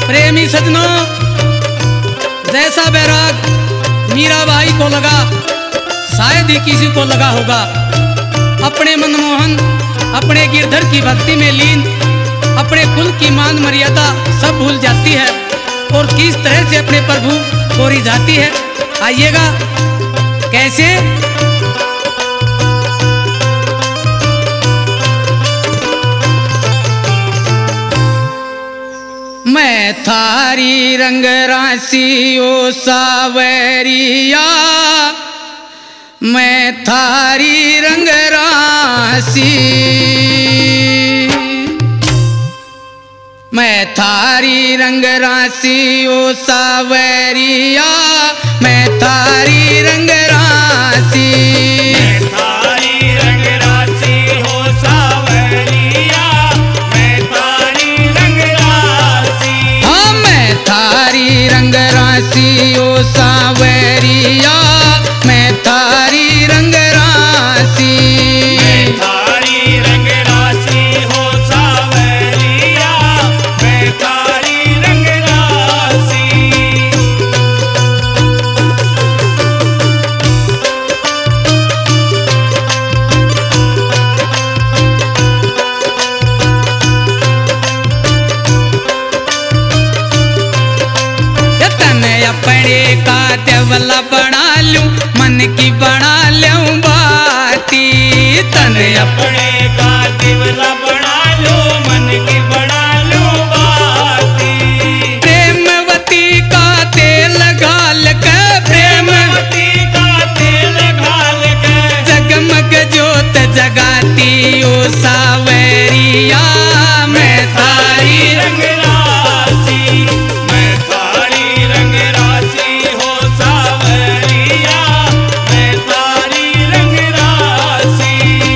प्रेमी सजनों, जैसा बैराग मीराबाई को लगा शायद ही किसी को लगा होगा। अपने मनमोहन, अपने गिरधर की भक्ति में लीन, अपने कुल की मान मर्यादा सब भूल जाती है और किस तरह से अपने प्रभु को रिझाती है। आइएगा कैसे। मैं थारी रंग राशि ओ सावरिया, मैं थारी रंग राशि, मैं थारी रंग राशि ओ सावरिया, मैं थारी रंग राशि। ओ सावरिया, मैं थारी रंग राशि, मैं थारी रंग राशि हो सावरिया, मैं थारी रंग राशि। अपने का देवला बना लूं, मन की बना लूं बाती, तन अपने का देवला बना लूं, मन की बना लूं बाती। प्रेमवती का तेल घाल के, प्रेमवती का तेल घाल के, जगमग ज्योत जगाती ओ सावरिया, मैं थारी रंग राशि, मैं थारी रंग राशि हो सावरिया, मैं थारी रंग राशि।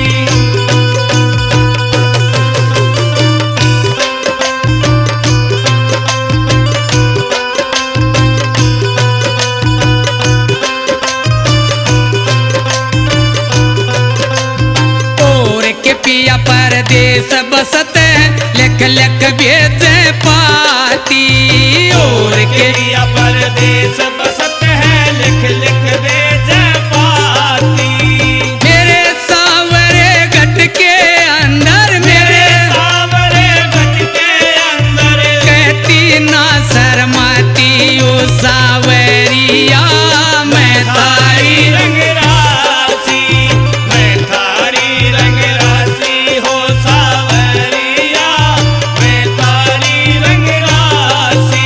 और के पिया परदेस बसत लिख लिख भेजे पाती, और के पिया परदेस बसत है लिख लिख भेजे पाती। मेरे सावरे घट के अंदर, मेरे सावरे घट के अंदर, कहती ना शर्माती ओ सावरिया, मैं थारी रंग राशि, मैं थारी रंग राशि हो सावरिया, मैं थारी रंग राशि।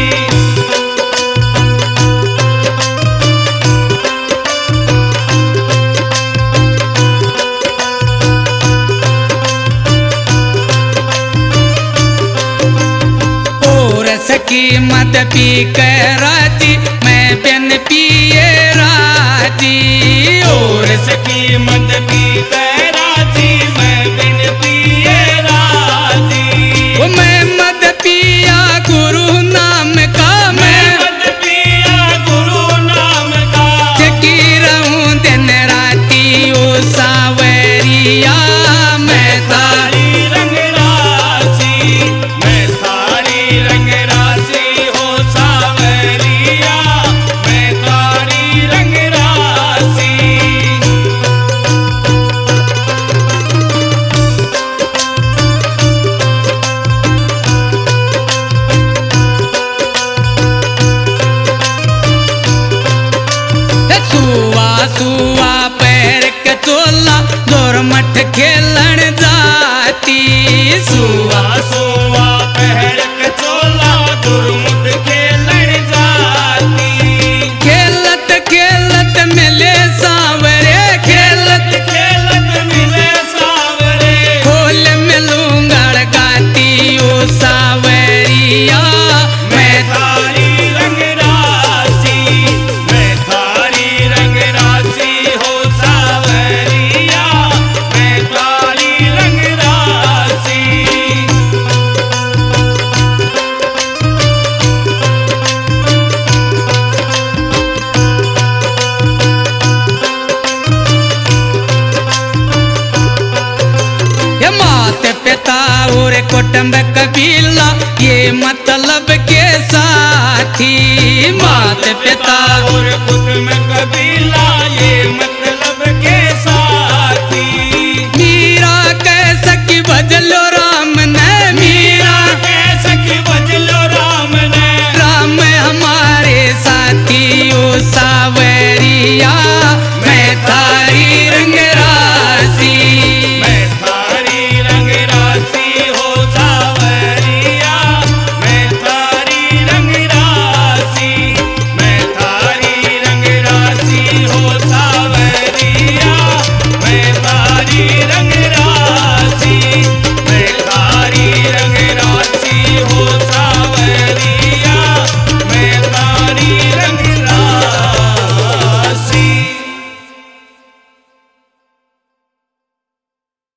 और सखी मद पी कर राजी, मैं बिन पिए राजी, और सखी मद पी कर राजी, मैं बिन पिए राजी। वो मैं मद पिया गुरु नाम का, मैं मद पिया गुरु नाम का, जगी रहूं दिन राती ओ सावरिया, मैं थारी रंग राशि, मैं थारी रंग राशि हो सावरिया, मैं थारी रंग राशि। सुआ सुआ पैर के चोला जोर मठ खेलन जाती, सुआ सुआ पैर के चोला जोर मठ खेलन जाती। खेलत खेलत मिले सावरे, खेलत खेलत मिले सावरे, खोल मिलूं गड़गाती ओ सावरिया, मैं थारी रंग राशि, मैं थारी रंग राशि हो सावरिया, मैं थारी रंग राशि। ये मात पिता और कुटुंब कबीला, ये मतलब के साथी मात पिता और पुत्र